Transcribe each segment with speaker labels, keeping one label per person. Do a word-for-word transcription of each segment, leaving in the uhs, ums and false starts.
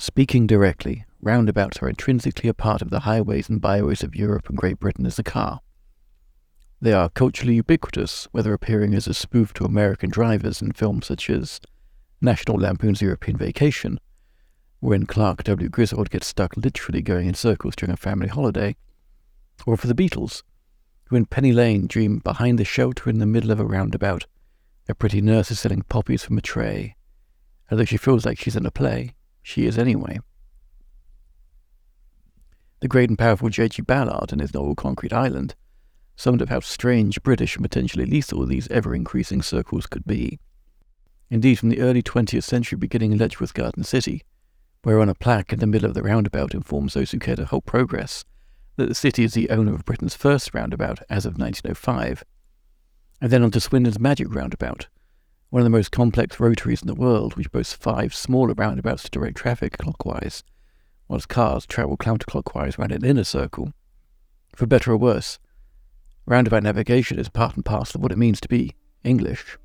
Speaker 1: Speaking directly, roundabouts are intrinsically a part of the highways and byways of Europe and Great Britain as a car. They are culturally ubiquitous, whether appearing as a spoof to American drivers in films such as National Lampoon's European Vacation, when Clark W. Griswold gets stuck literally going in circles during a family holiday, or for the Beatles, who in Penny Lane dream behind the shelter in the middle of a roundabout, a pretty nurse is selling poppies from a tray. Although she feels like she's in a play, she is anyway. The great and powerful J G Ballard in his novel Concrete Island summed up how strange, British, and potentially lethal these ever-increasing circles could be. Indeed, from the early twentieth century beginning in Letchworth Garden City, where on a plaque in the middle of the roundabout informs those who care to halt progress that the city is the owner of Britain's first roundabout as of nineteen oh five, and then on to Swindon's Magic Roundabout, one of the most complex rotaries in the world, which boasts five smaller roundabouts to direct traffic clockwise, whilst cars travel counterclockwise round an inner circle. For better or worse, roundabout navigation is part and parcel of what it means to be English.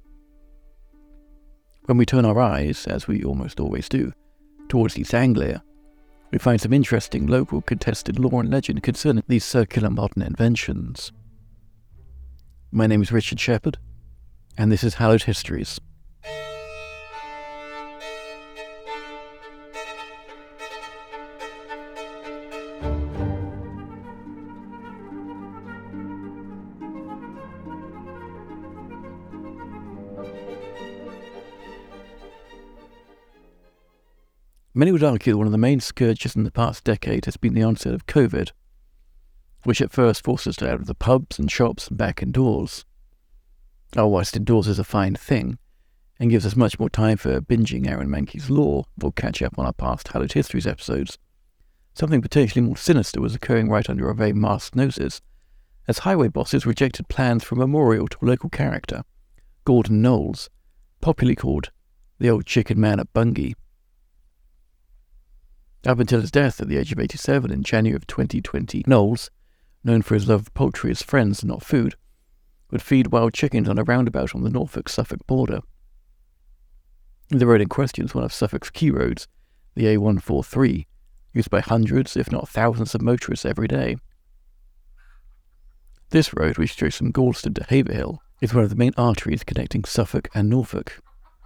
Speaker 1: When we turn our eyes, as we almost always do, towards East Anglia, we find some interesting local contested lore and legend concerning these circular modern inventions. My name is Richard Shepherd, and this is Hallowed Histories. Many would argue that one of the main scourges in the past decade has been the onset of COVID, which at first forced us out of the pubs and shops and back indoors. Oh, whilst indoors is a fine thing, and gives us much more time for binging Aaron Mankey's Lore, or catch up on our past Hallowed Histories episodes, something potentially more sinister was occurring right under our very masked noses, as highway bosses rejected plans for a memorial to a local character, Gordon Knowles, popularly called the Old Chicken Man at Bungay. Up until his death at the age of eighty-seven in January of twenty twenty, Knowles, known for his love of poultry as friends and not food, would feed wild chickens on a roundabout on the Norfolk-Suffolk border. The road in question is one of Suffolk's key roads, the A one forty-three, used by hundreds, if not thousands, of motorists every day. This road, which goes from Galston to Haverhill, is one of the main arteries connecting Suffolk and Norfolk.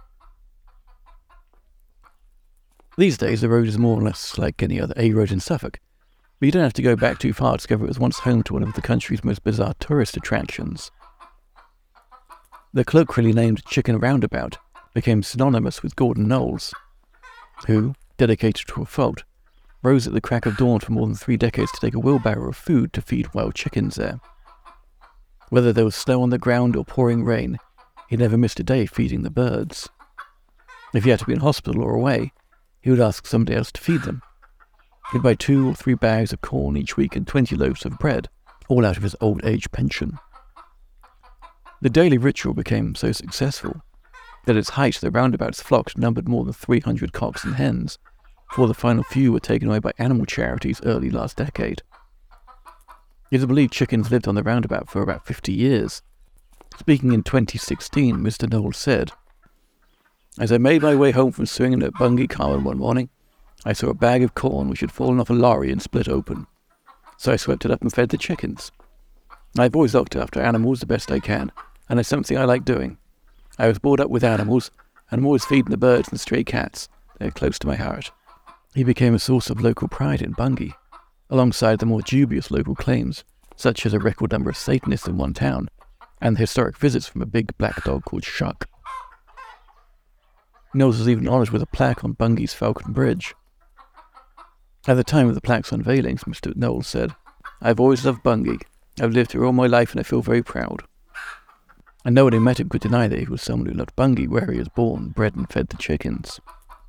Speaker 1: These days, the road is more or less like any other A road in Suffolk, but you don't have to go back too far to discover it was once home to one of the country's most bizarre tourist attractions. The colloquially named Chicken Roundabout became synonymous with Gordon Knowles, who, dedicated to a fault, rose at the crack of dawn for more than three decades to take a wheelbarrow of food to feed wild chickens there. Whether there was snow on the ground or pouring rain, he never missed a day feeding the birds. If he had to be in hospital or away, he would ask somebody else to feed them. He'd buy two or three bags of corn each week and twenty loaves of bread, all out of his old age pension. The daily ritual became so successful that at its height the roundabout's flocks numbered more than three hundred cocks and hens, before the final few were taken away by animal charities early last decade. It is believed chickens lived on the roundabout for about fifty years. Speaking in twenty sixteen, Mister Knowles said, "As I made my way home from swinging at Bungay Common one morning, I saw a bag of corn which had fallen off a lorry and split open. So I swept it up and fed the chickens. I've always looked after animals the best I can, and it's something I like doing. I was brought up with animals, and I'm always feeding the birds and stray cats. They're close to my heart." He became a source of local pride in Bungay, alongside the more dubious local claims, such as a record number of Satanists in one town, and the historic visits from a big black dog called Shuck. Knowles was even honoured with a plaque on Bungay's Falcon Bridge. At the time of the plaque's unveilings, Mister Knowles said, "I've always loved Bungay. I've lived here all my life and I feel very proud." And no one who met him could deny that he was someone who loved Bungay, where he was born, bred and fed the chickens.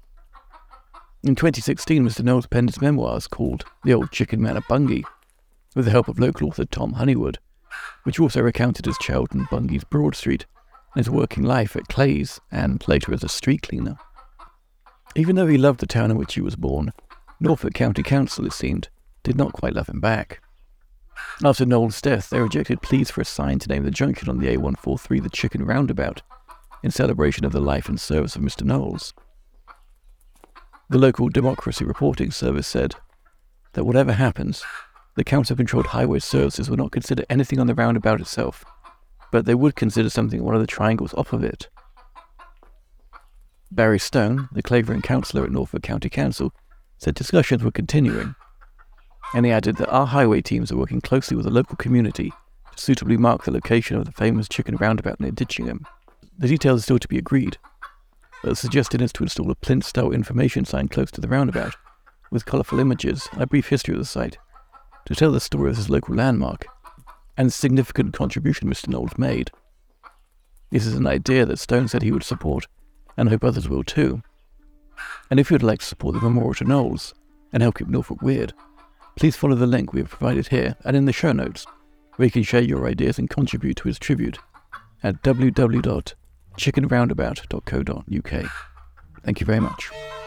Speaker 1: In twenty sixteen, Mister Knowles penned his memoirs called The Old Chicken Man at Bungay, with the help of local author Tom Honeywood, which also recounted his childhood in Bungay's Broad Street, and his working life at Clay's, and later as a street cleaner. Even though he loved the town in which he was born, Norfolk County Council, it seemed, did not quite love him back. After Knowles' death, they rejected pleas for a sign to name the junction on the A one forty-three the Chicken Roundabout, in celebration of the life and service of Mister Knowles. The local Democracy Reporting Service said that whatever happens, the Council-controlled highway services will not consider anything on the roundabout itself, but they would consider something on one of the triangles off of it. Barry Stone, the Clavering councillor at Norfolk County Council, said discussions were continuing, and he added that our highway teams are working closely with the local community to suitably mark the location of the famous chicken roundabout near Ditchingham. The details are still to be agreed, but the suggestion is to install a plinth-style information sign close to the roundabout, with colourful images and a brief history of the site, to tell the story of this local landmark, and the significant contribution Mister Knowles made. This is an idea that Stone said he would support, and I hope others will too. And if you would like to support the Memorial to Knowles, and help keep Norfolk weird, please follow the link we have provided here and in the show notes, where you can share your ideas and contribute to his tribute at w w w dot chicken roundabout dot co dot u k. Thank you very much.